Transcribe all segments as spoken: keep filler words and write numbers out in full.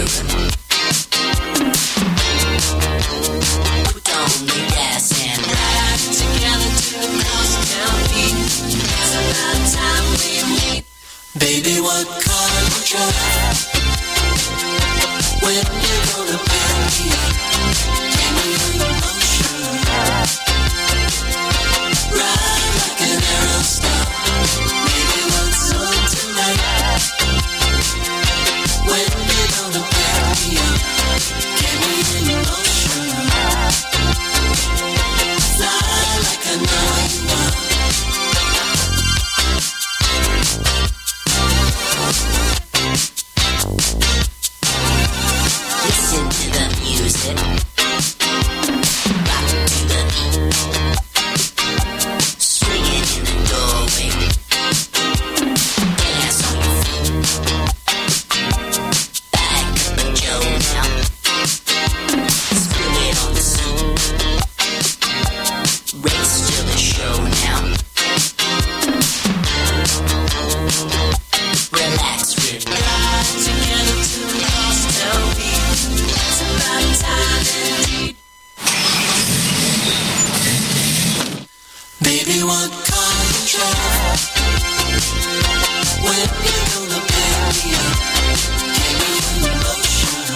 Baby, what car you drive? When you gonna pick me up? Give me your emotion. Ride like an arrow star. Maybe what's on tonight? When you gonna pick me up? Give me your emotion. Fly like I know you are. Listen to the music. Rock to the beat. Swinging in the doorway. Dance on your feet. Back up the Joe now. Spin it on the seat. Race to the show now. Relax, relax. Together to the hostel beat. It's about time indeed. Baby, what car you drive? When you gonna pick me up? Give me your emotion.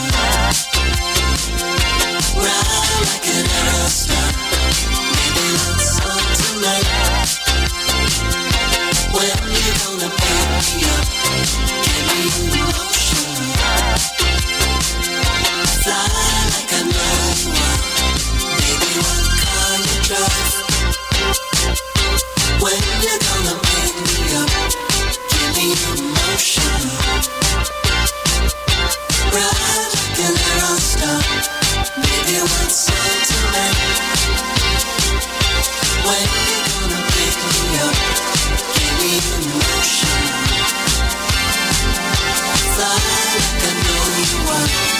Ride like an arrow star. Baby, what's on tonight? When you gonna pick me up? Give me your emotion. Fly like I know you are. Baby, what car you drive? When you gonna pick me up? Give me your emotion. Ride like an arrow star. Baby, what's on tonight? When you gonna pick me up? Give me your emotion. Fly like I know you are.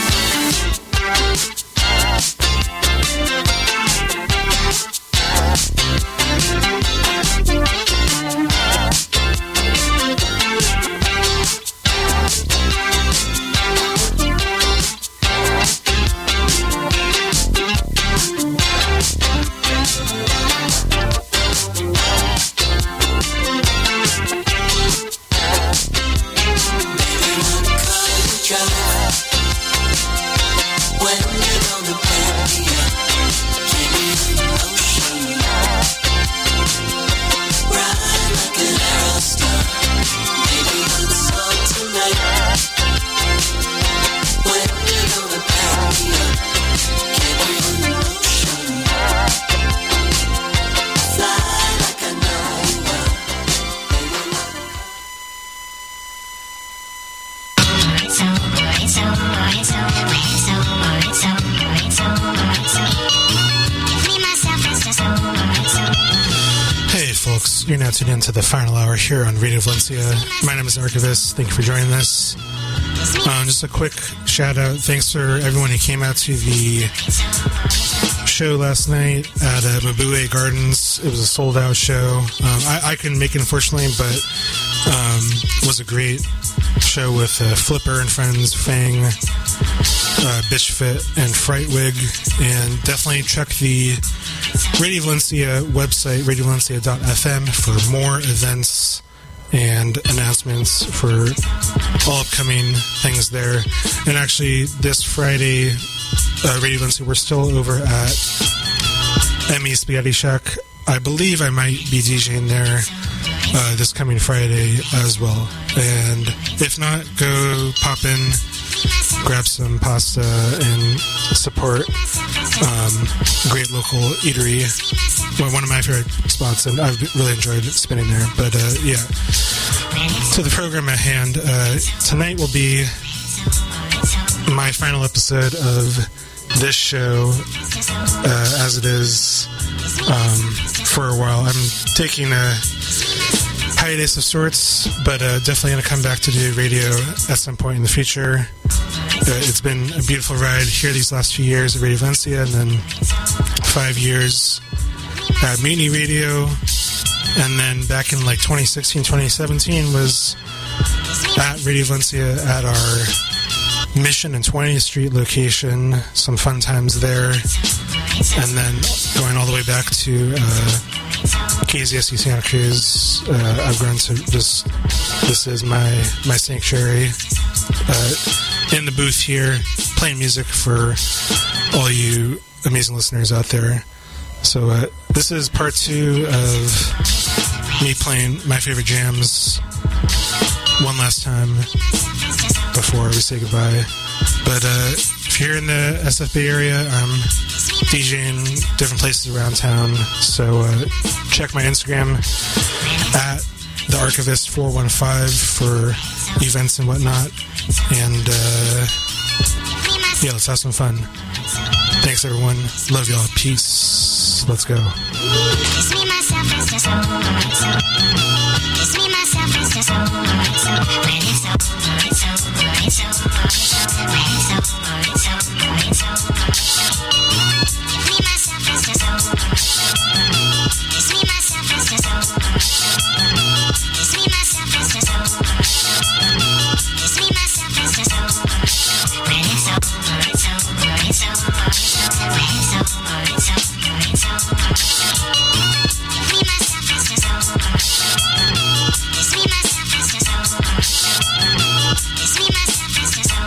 You're now tuned into the final hour here on Radio Valencia. My name is Archivist. Thank you for joining us. Um, just a quick shout out. Thanks for everyone who came out to the show last night at uh, Mabue Gardens. It was a sold out show. Um, I, I couldn't make it, unfortunately, but um, it was a great show with uh, Flipper and Friends, Fang, uh, Bitch Fit, and Frightwig. And definitely check the Radio Valencia website, radio valencia dot f m, for more events and announcements for all upcoming things there. And actually, this Friday, uh, Radio Valencia, we're still over at Emmy Spaghetti Shack. I believe I might be DJing there uh, this coming Friday as well. And if not, go pop in, grab some pasta, and support um, great local eatery. Well, one of my favorite spots, and I've really enjoyed spinning there. But uh, yeah, to the program at hand, uh, tonight will be my final episode of this show, uh, as it is um, for a while. I'm taking a hiatus of sorts, but uh, definitely going to come back to do radio at some point in the future. Uh, it's been a beautiful ride here these last few years at Radio Valencia, and then five years at Mutiny Radio, and then back in like twenty sixteen, twenty seventeen was at Radio Valencia at our Mission and twentieth Street location. Some fun times there. And then going all the way back to uh, K Z S C Santa Cruz. Uh, I've grown to just, this is my, my sanctuary. Uh, in the booth here, playing music for all you amazing listeners out there. So uh, this is part two of me playing my favorite jams one last time before we say goodbye. But uh, if you're in the S F Bay area, I'm DJing different places around town. So uh, check my Instagram at the Archivist four one five for events and whatnot. And uh, yeah, let's have some fun. Thanks, everyone. Love y'all. Peace. Let's go. Kiss me myself, it's just over. Kiss me myself, it's just over. When it's over, it's over, it's over. When it's over, it's over, it's over. Kiss me myself, it's just over. Kiss me myself, it's just over. Kiss me myself, it's just over. Kiss me myself, it's just over. When it's over, it's over, it's over. When it's over, it's over, it's over. Kiss me myself, it's just over. Kiss me myself, it's just over. Kiss me myself, it's just over.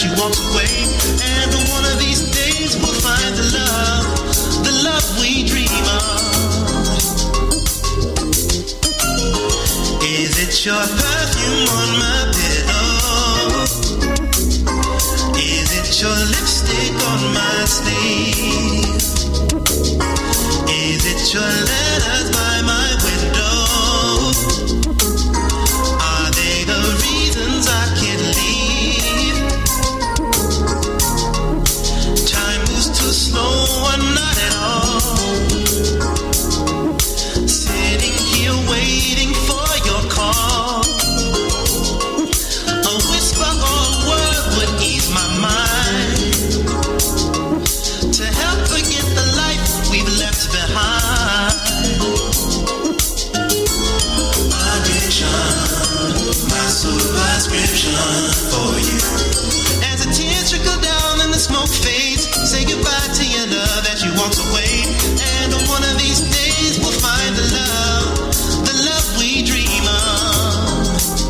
she walks away. And one of these days we'll find the love, the love we dream of. Is it your perfume on my pillow? Is it your lipstick on my sleeve? Is it your letters by my window? Are they the reasons I can't leave? Time moves too slow or not at all. Sitting here waiting for your call. A whisper or a word would ease my mind to help forget the life we've left behind. Addiction, my superscription for you. As the tears trickle down and the smoke fades, say goodbye to your love as she walks away. And on one of these days we'll find the love, the love we dream of.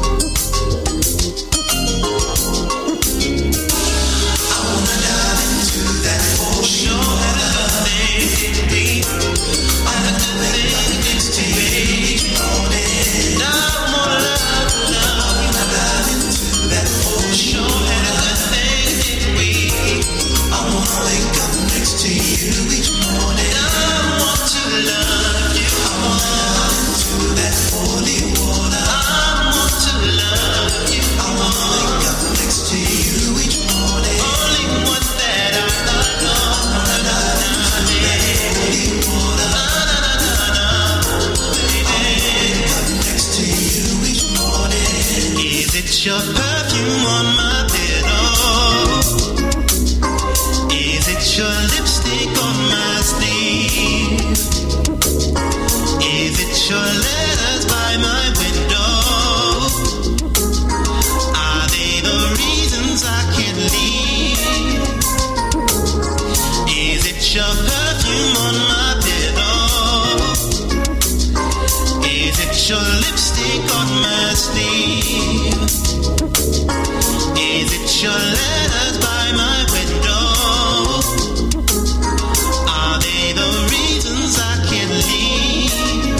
I wanna dive into that ocean. Sure have a good thing. I have a good thing next to you each morning. I wanna love, love. I wanna dive into that ocean. Sure have a good thing. I wanna wake up next to you each morning. I want to love you. I wanna dive into that holy water. I want to love you. I wanna wake up next to you each morning. Only one that I know. I wanna dive into that holy water. Wake up next to you each morning. Is it your perfume on my pillow? Is it your lipstick on my sleeve? Is it your letters by my window? Are they the reasons I can't leave? Is it your perfume on my pillow? Is it your lipstick on my sleeve? Is it your letters by my window? Are they the reasons I can't leave?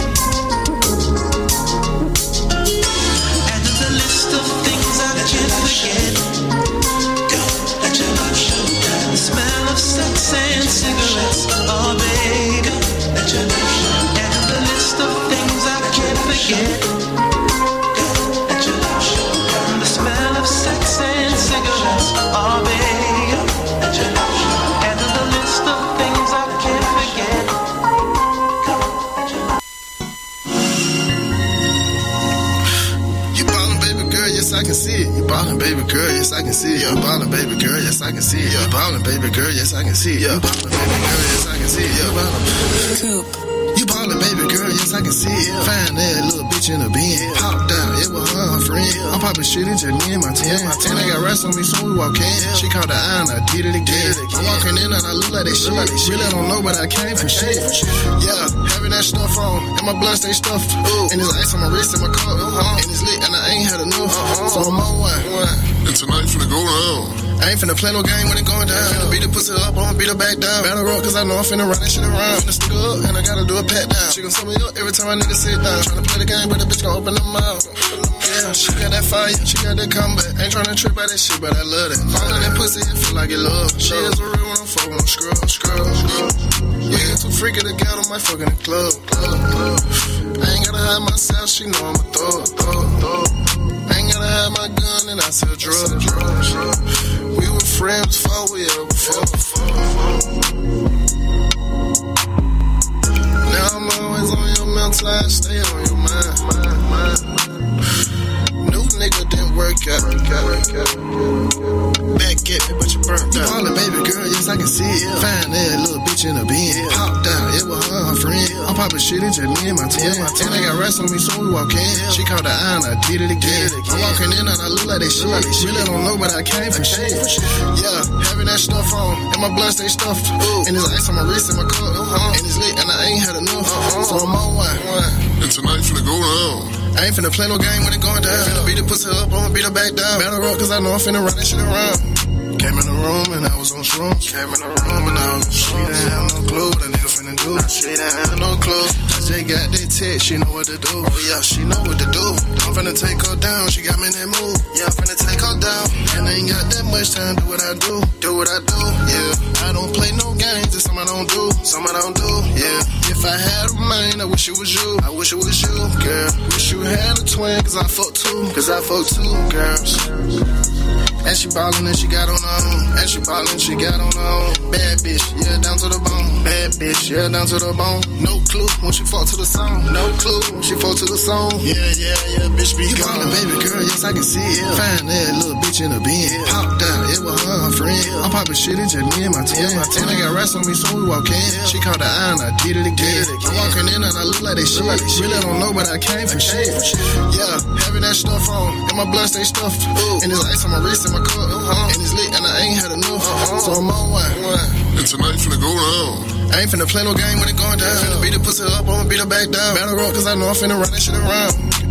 Add to the list of things I can't forget. Let your love show down. The smell of sex and cigarettes. Oh baby, let your love show down. Add to the list of things I can't forget. Let your love show down. The smell of sex and cigarettes. Oh baby, let your love show down. Add to the list of things I can't forget. You ballin', baby girl, yes I can see it. You ballin', baby girl, yes I can see it. You ballin', baby girl, yes I can see it. You ballin', baby girl, yes I can see it. You ballin', baby girl, yes I can see it. You ballin'. You ballin', baby girl, yes I can see it. Find that little bitch in a bin. Pop down, it was her, her friend. I'm poppin' shit into me and my ten. My ten, they got rest on me, so we walk in. She caught the eye and I did it again. I'm walking in and I look like that shit. Really don't know, but I came from shit. Yeah, having that stuff on, and my blood stay stuffed. And there's ice on my wrist and my cup. And it's lit, and I ain't had enough. So I'm on one. And tonight finna go down. I ain't finna play no game when it going down. Finna beat the pussy up, I'ma beat her back down. Battle rock, cause I know I'm finna run that shit around. Finna stick her up, and I gotta do a pat down. She gon' sum me up every time I need to sit down. Tryna play the game, but the bitch gon' open her mouth. Yeah, she got that fire, she got that comeback. Ain't tryna trip by that shit, but I love that. Fall in that pussy, it feel like it love. She is a real one, I'm fucking on scrub, scrub, scrub. Yeah, too freaky to get on my fucking club, club, club. I ain't gotta hide myself, she know I'm a thug, thug, thug. I ain't gotta hide my gun and I sell drugs, drugs. We were friends before we ever fought. Now I'm always on your mental, I stay on your mind, mind, mind. New nigga didn't work out, work out, work out. Back at me, but you burnt out. You ballin', baby girl, yes I can see it. Find that little bitch in a bin. Pop down, it was her, her friend. I'm poppin' shit into me and my ten. And they got rest on me, so we walk in. She caught the eye and I did it again. I'm walking in and I look like that shit. Really don't know, but I came from shit. Yeah, having that stuff on, and my blood stay stuffed. And there's ice on my wrist and my cup. And it's lit, and I ain't had enough. So I'm on one. And tonight finna go down. I ain't finna play no game when it going down. Finna beat the pussy up, I'ma beat her back down. Battle rock, cause I know I'm finna run that shit around. Came in the room and I was on shrooms. Came in the room and I was on shrooms. She didn't have no clue what a nigga finna do. She didn't have no clue. Jay got that text, she know what to do. Oh yeah, she know what to do. I'm finna take her down, she got me in that mood. Yeah, I'm finna take her down. And I ain't got that much time, do what I do. Do what I do, yeah. I don't play no games, it's something I don't do. Something I don't do, yeah. If I had a mind, I wish it was you. I wish it was you, girl. Wish you had a twin, cause I fuck two. Cause I fuck two girls. And she ballin' and she got on her own. And she ballin', she got on her own. Bad bitch, yeah, down to the bone. Bad bitch, yeah, down to the bone. No clue when she fall to the song. No clue when she fall to the song. Yeah, yeah, yeah, bitch be you gone. Baby girl, yes, I can see it. Find that little bitch in the bin. Popped out, it was her, her friend. I'm poppin' shit in just me and my twin. And I got rats on me, so we walk in. She caught the eye and I did it again. I'm walking in and I look like that shit. Really don't know, but I came for shit. Yeah, having that stuff on. And my blood stay stuffed. And it's ice on my wrist and my cup. And it's lit and I ain't had enough. So I'm on one. And tonight finna go down. I ain't finna play no game when it going down. Finna beat the pussy up, I'ma beat her back down. Battle rock, cause I know I'm finna run that shit around.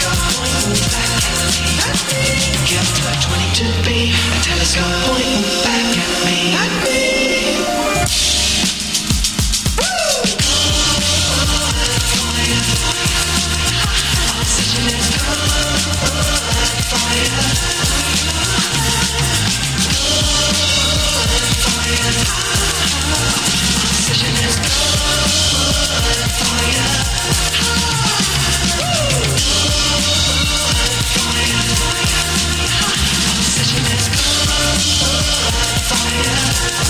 Fire.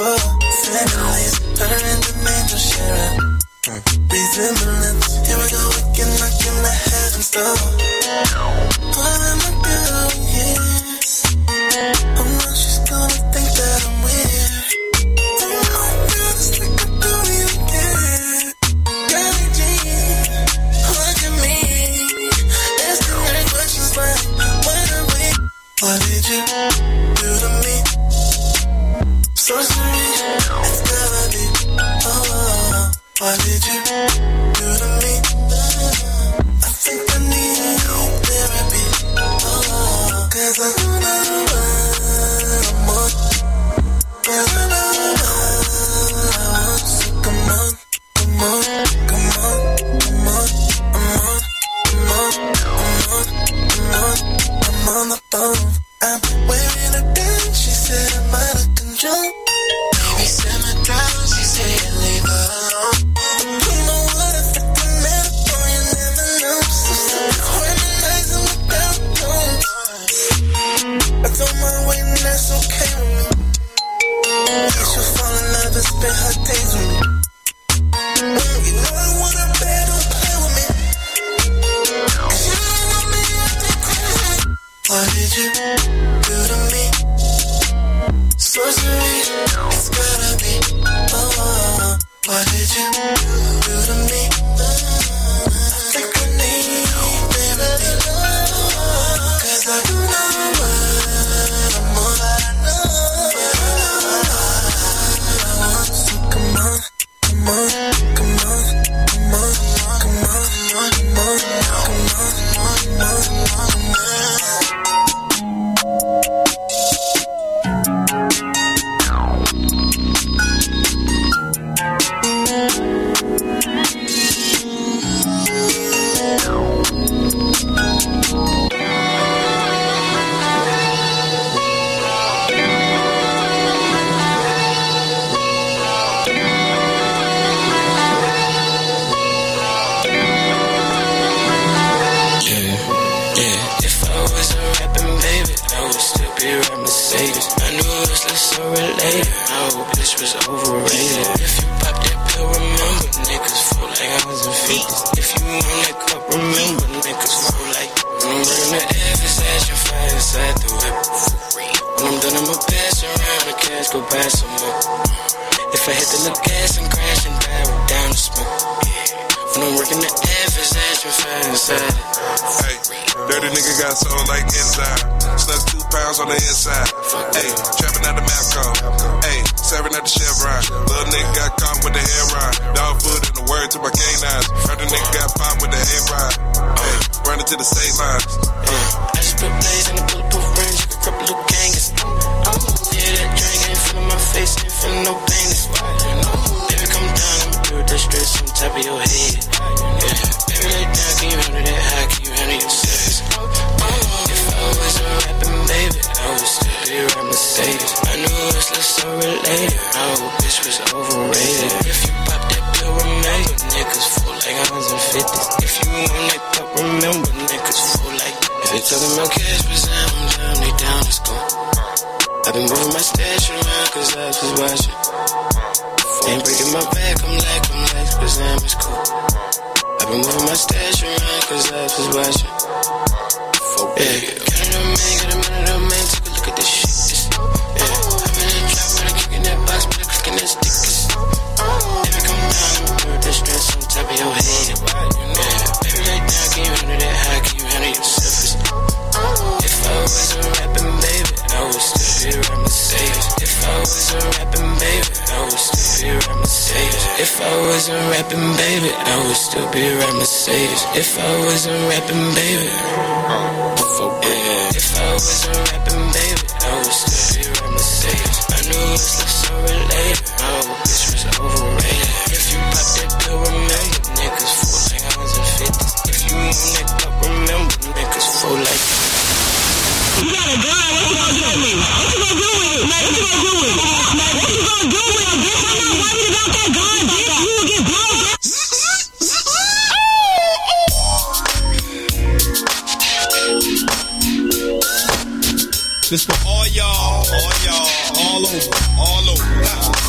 for families. Better in the angel sharing. Resemblance. Here we go again, knocking the heavens door. What am I doing here? Oh no, she's gonna think that I'm weird. Oh my God, it's like I don't even care. Golly gee, look at me. Asking her questions like, when are we? What did you do to me? Sorcery, it's gotta be. Oh, oh, oh. What did you do to me? I think I need therapy. Oh, cause I know I'm on. Cause I know I want. So come on, come on, come on, come on, I'm on, I'm on, I'm on, I'm on, I'm on the phone. I'm wearing a dance, she said I'm out of control. Baby said my drown, she said leave her alone. You know what a freaking metaphor, you never know. So stop harmonizing without tone. I don't mind waiting, that's okay with me. She'll fall in love and spend her days with me. Mm, you know I want her bad, don't play with me. Cause you don't want me acting crazy. What did you do to me? Sorcery, it's gotta be. Oh, oh, oh. What did you do to me? I think I need therapy. Cause I do know what I'm on. So come on, come on, come on, come on, come on, come on, come on, come on, come on. Mercedes. I knew it was less so related. I hope this was overrated. If you pop that pill, remember niggas full like I was in fifties. If you want that cup, remember niggas full like when I'm running the F, it's action fire inside the whip. When I'm done, I'ma pass around the cash, go buy some more. If I hit the little gas and crash and die, we're down to smoke. When I'm working the F, it's action fire inside. Hey, dirty nigga got soul like inside. Snuck two pounds on the inside. Hey, trapping out the Mapco. Hey, serving at the Chevron. Little nigga got caught with the hair rod. Dog food and the word to my canines. Heard the nigga got popped with the A-rod. Hey, running to the state lines. Uh, I just put blaze in the bulletproof range. You can crip a little gangers. I'm yeah, that drink ain't feeling my face, ain't feeling no pain. It's fine. Baby, come down, I'ma do that stress on top of your head. Yeah, baby, lay down, can you handle that high? Can you handle your service? If I was a rapping baby, I would still be right Mercedes. I knew it was less so related. I hope this was overrated. If you pop that pill, remember niggas full like I was in fifties. If you want that cup, remember niggas full like. If they talking about cash, but I'm down, they down, let's go. I've been moving my stash around cause I was watching. Ain't breaking my back, I'm like, I'm like, cause I'm is cool. I've been moving my stash around cause I was watching. Yeah, got a man, got a man, got a man, take a look at this shit. This, yeah, I'm in that trap, but I kick in that box, but I click in that stickers. Baby, come down, I'ma do that stress on top of your head. Yeah, baby, lay down, can you handle that high, can you handle your surface? If I was a rapping baby, I would still be right Mercedes. If I was a rapping baby, I would still be right Mercedes. If I was a rapping baby, I would still be right Mercedes. If I was a rapping baby, yeah. If I was a rapping baby, I would still be right Mercedes. I knew it was like so related. I hope this was overrated. If you pop that pill, remember niggas full like I was in fifties. If you want that cup, remember niggas full like. You got a gun, what you gonna do with me? What you gonna do with it? What you gonna do with it? What you gonna do with it? Bitch, I'm not worried about that gun, bitch. You will get blown, bitch. This for all y'all, all y'all, all over, all over.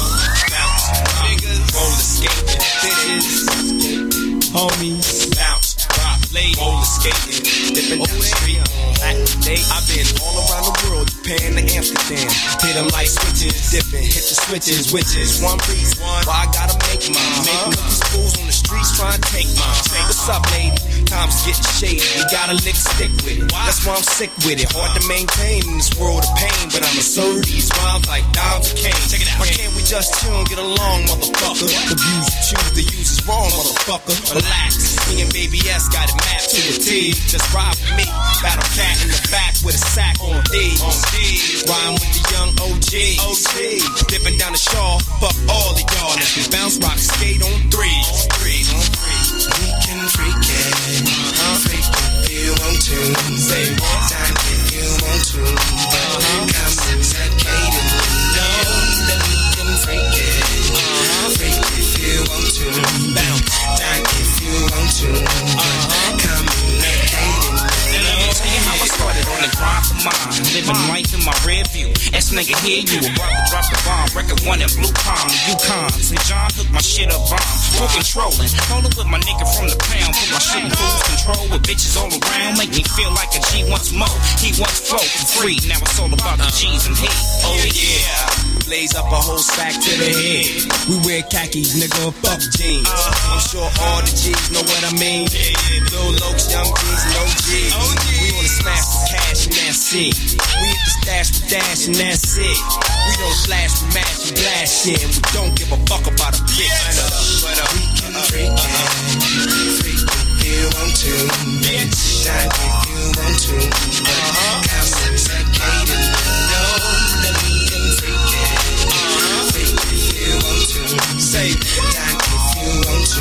bitches. Dipping, hit the switches, witches. One reason why I gotta make mine. Making up these fools on the streets trying to take mine. What's up, lady? Time's getting shady. You gotta lick stick with it. That's why I'm sick with it. Hard to maintain in this world of pain, but I'ma serve these rhymes like dimes and cane. Check it out. Why can't we just chill and get along, motherfucker? The views you choose to use is wrong, motherfucker. Relax. Me and Baby S got it mapped to a T. Just ride with me. Battle cat in the back with a sack on D. Rhyme with the young O G. O G. Dipping down the shawl. Fuck all of y'all. Let me bounce, rock, skate on threes. Threes on threes. We can freak it. Uh-huh. Freak if you want to. Say what time if you want to. Uh-huh. Come and suffocate it. No, that we can freak it. Uh-huh. Freak if you want to. Bounce, time if you want to. Uh-huh. Come and suffocate it. Let me tell you how I started on the grind for mine. Living life in my rear view. S nigga here, you a brother, drop the bomb. Record one in Blue Palm, Yukon. Saint John hooked my shit up bomb. Full controlling. Rolling with my nigga from the pound. Put my shit in cruise control with bitches all around. Make me feel like a G once more. He once flow for free. Now it's all about the G's and he. Oh yeah. Blaze up a whole sack to the head. We wear khakis, nigga, fuck jeans. I'm sure all the G's know what I mean. Lil Lokes, young G's, no G's. We wanna smash the cash and that's it. We hit the stash with dash and that's it. We don't flash, we mash and blast shit. And we don't give a fuck about a bitch. But uh, we can freak it. Freak if you want to. Bitch, shine if you want to. Uh-huh. Come and suffocate it. No, that we can freak it. Uh-huh. Freak if you want to. Say, shine if you want to.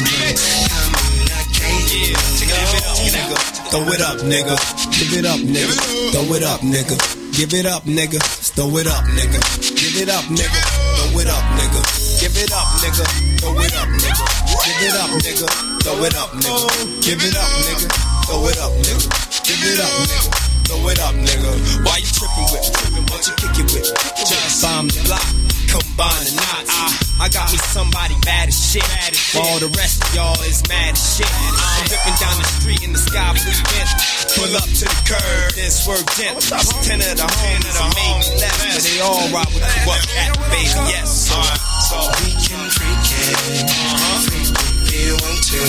Come and suffocate it. No, throw it up, nigga. Give it up, nigga. Throw it up, nigga. Give it up, nigga. Throw it up, nigga. Give it up, nigga. Throw it up, nigga. Give it up, nigga. Throw it up, nigga. Give it up, nigga. Throw it up, nigga. Give it up, nigga. Throw it up, nigga. Give it up, nigga. Throw it up, nigga. Why you tripping with me? Tripping, what you kick it with? Just bomb the block. Combine the knots. I, I got me somebody bad as shit. Bad as shit. While all the rest of y'all is mad as shit. I'm ripping down the street in the sky blue vent. Pull up to the curb, then swerve gent. Ten of the homies are maybe left, but they all ride with the buck at baby. Yes, uh, so we can freak it. Uh-huh. Freak if you want to.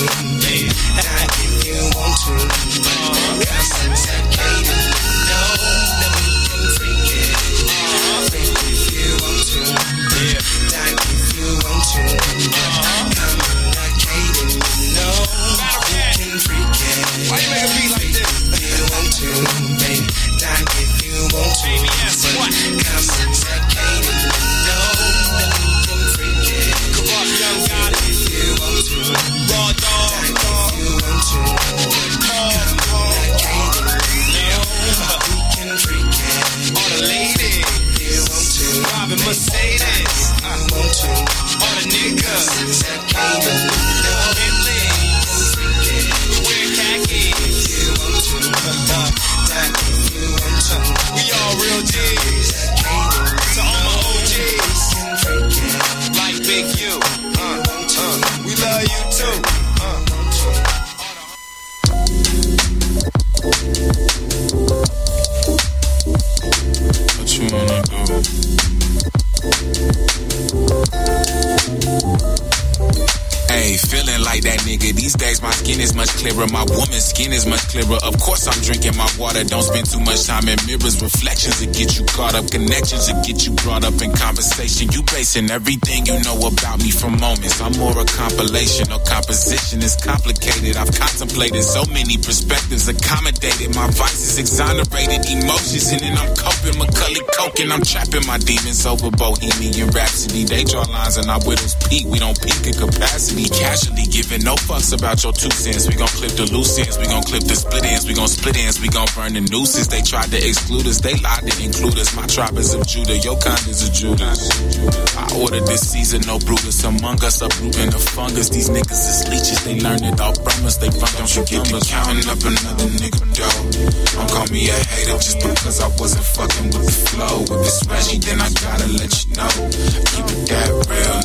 Die if you want to. Uh-huh. Come and suffocate it. No, that we can freak it. Uh-huh. Freak if you want to. Yeah. Die if you want to. Uh-huh. Come and suffocate it. No, we can freak it. Why you make a beat like this? If you want to, baby. Die if you want to. Baby, yes, what? Come and suffocate it. No, that we can freak it. Corrupt young God if you want to. Raw dog, if you want to. Come and suffocate it. No, we can freak it. All the ladies, if you want to. Robin Mercedes, I want to. all the niggas, Suffocate it. No, Bentley, we wear khakis. if you want to. Die if you want to. We all real G's. To all my O Gs, Can freak it. like Big U. Uh, uh, we love you too. Uh. What you wanna do? Hey, feeling like that nigga. These days my skin is much clearer. My woman's skin is much clearer. Of course I'm drinking my water. Don't spend too much time in mirrors. Reflections that get you caught up. Connections that get you brought up in conversation. You basing everything you know about me from moments. I'm more a compilation. No composition is complicated. I've contemplated so many perspectives. Accommodated. My vices exonerated. Emotions and then I'm coping. Macaulay Culkin. I'm trapping my demons over Bohemian Rhapsody. They draw lines and our widows peak. We don't peak in capacity. Casually giving no fucks about your two cents. We gon' clip the loose ends, we gon' clip the split ends, we gon' split ends, we gon' burn the nooses. They tried to exclude us, they lied to include us. My tribe is of Judah, your kind is of Judas. I ordered this season, no Brutus among us, uprooting the fungus. These niggas is leeches, they learn it all from us. They run, don't you get me counting up another nigga dough. Don't call me a hater just because I wasn't fucking with the flow. If it's Reggie, then I gotta let you know. Keep it that real, nigga, so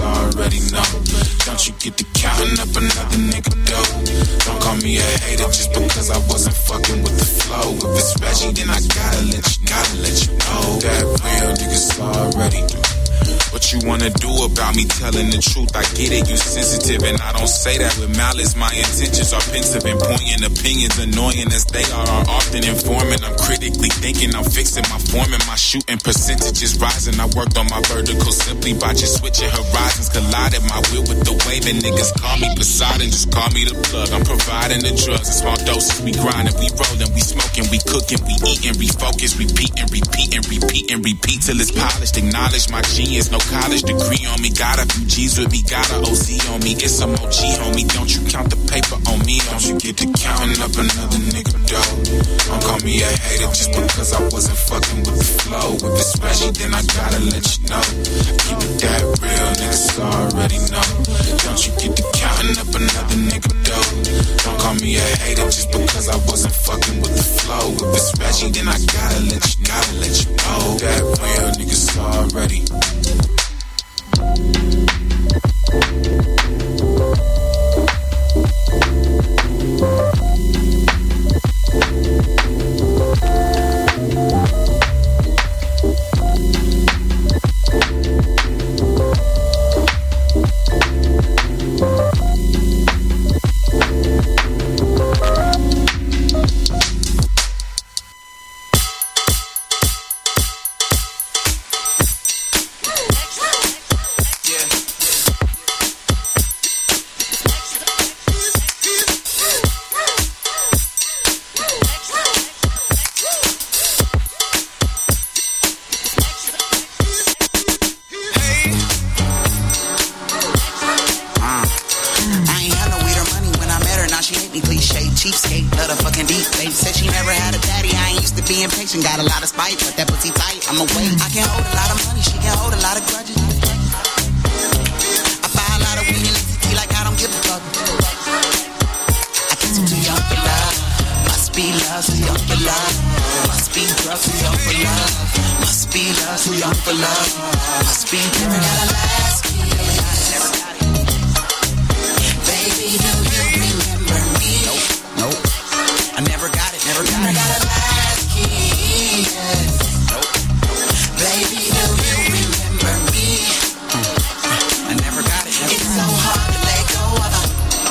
already know. Don't you get to counting up another nigga dough. Don't call me a hater just because I wasn't fucking with the flow. If it's Reggie, then I gotta let you, gotta let you know that real niggas already do. What you wanna do about me telling the truth? I get it, you sensitive, and I don't say that with malice. My intentions are pensive and poignant, opinions annoying as they are, are often informing. I'm critically thinking, I'm fixing my form and my shooting percentages rising. I worked on my vertical simply by just switching horizons. Collided my will with the wave, and niggas call me Poseidon, just call me the plug. I'm providing the drugs in small doses. We grinding, we rolling, we smoking, we cooking, we eating, refocus, repeat and repeat and repeat and repeat till it's polished. Acknowledge my genius, no college degree on me. Got a few G's with me, got a O C on me. It's some O G, homie. Don't you count the paper on me. Don't you get to counting up another nigga dough. Don't call me a hater just because I wasn't fucking with the flow. If it's Reggie, then I gotta let you know. Keep it that real, niggas already know. Don't you get to counting up another nigga dough. Don't call me a hater just because I wasn't fucking with the flow. If it's Reggie, then I gotta let you, gotta let you know. That real, niggas already. Got a lot of spite, but that pussy tight, I'ma wait. I can hold a lot of money, she can hold a lot of grudges. I buy a lot of weed and N C T like I don't give a fuck. I guess I'm too young for love. Must be love, too young for love. Must be drugs, too young for love. Must be love, too young for love. Must be never got a last key. Never got it. Baby, do you remember me? Nope, nope. I never got it, never got it. Got a last key. Nope. Baby, do you remember me? Hmm. I never got it. Never it's got so it. Hard to let go of her.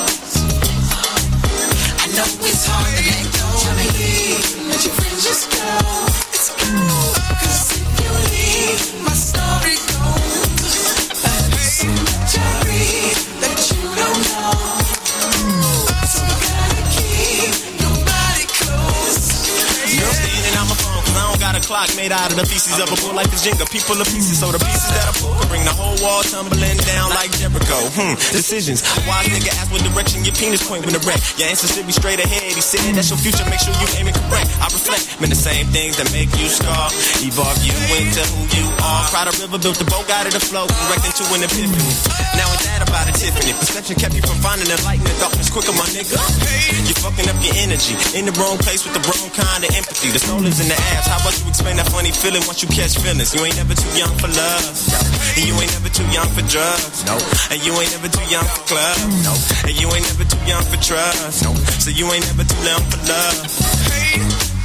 I know it's hard to let go of me. Let your friends just go. It's cool. Cause if you leave, my story goes. So much I read that you don't know. So you gotta keep your body close. Girl standing on my phone. I don't got a clock made out of the pieces of a bull like this Jenga. People are pieces, so the pieces that I pull can bring the whole wall tumbling down like Jericho. Hmm, decisions. A wise nigga ask what direction your penis point when the wreck. Your answer should be straight ahead. He said that's your future, make sure you aim it correct. I reflect, man, the same things that make you scar. Evolve you into who you are. Pride of river, built the boat, got it afloat, wrecked into an epiphany. Now it's that about a Tiffany. Perception kept you from finding the light in the darkness quicker, my nigga. You're fucking up your energy. In the wrong place with the wrong kind of empathy. The soul is in the ass. How about you explain that funny feeling once you catch feelings? You ain't never too young for love. And you ain't never too young for drugs. No. And you ain't never too young for clubs. No. And you ain't never too young for trust. No. So you ain't never too young for love. Hey.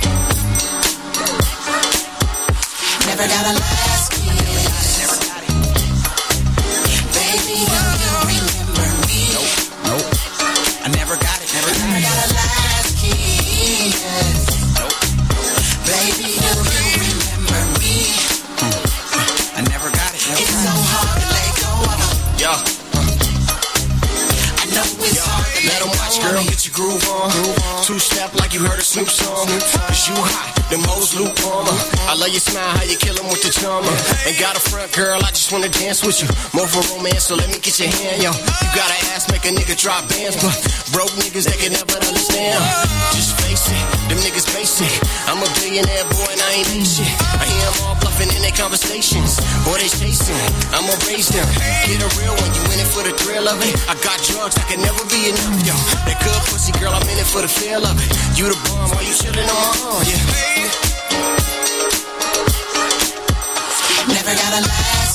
Never got a last key. Never got it. Baby, do you remember me? Nope. Nope. I never got it. Never got it. Never got a last key. Yes. Nope. Baby, do you remember me? Hmm. I never got it. Never it's got so it. Hard to let go of her. Yo. I know it's Yo. Hard to let, let 'em watch, girl. Get your groove on. Groove on. Two step like you heard a Snoop song. Cause you hot, them hoes lukewarm. I love your smile, how you kill 'em with the charmer. Ain't got a front, girl, I just wanna dance with you. More for romance, so let me get your hand, yo. You got an ass, make a nigga drop bands, but broke niggas, they can never understand. Just face it, them niggas basic. I'm a billionaire boy and I ain't ain't shit. I hear them all bluffing in their conversations. Boy, they chasing, I'ma raise them. Get a real one, you in it for the thrill of it. I got drugs, I can never be enough, yo. That good pussy, girl, I'm in it for the feel of it. You the bomb while you chillin' on my arm, yeah. Never got a lie.